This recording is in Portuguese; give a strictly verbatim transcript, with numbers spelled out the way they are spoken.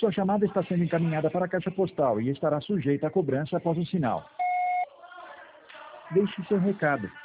Sua chamada está sendo encaminhada para a caixa postal e estará sujeita à cobrança após o sinal. Deixe seu recado.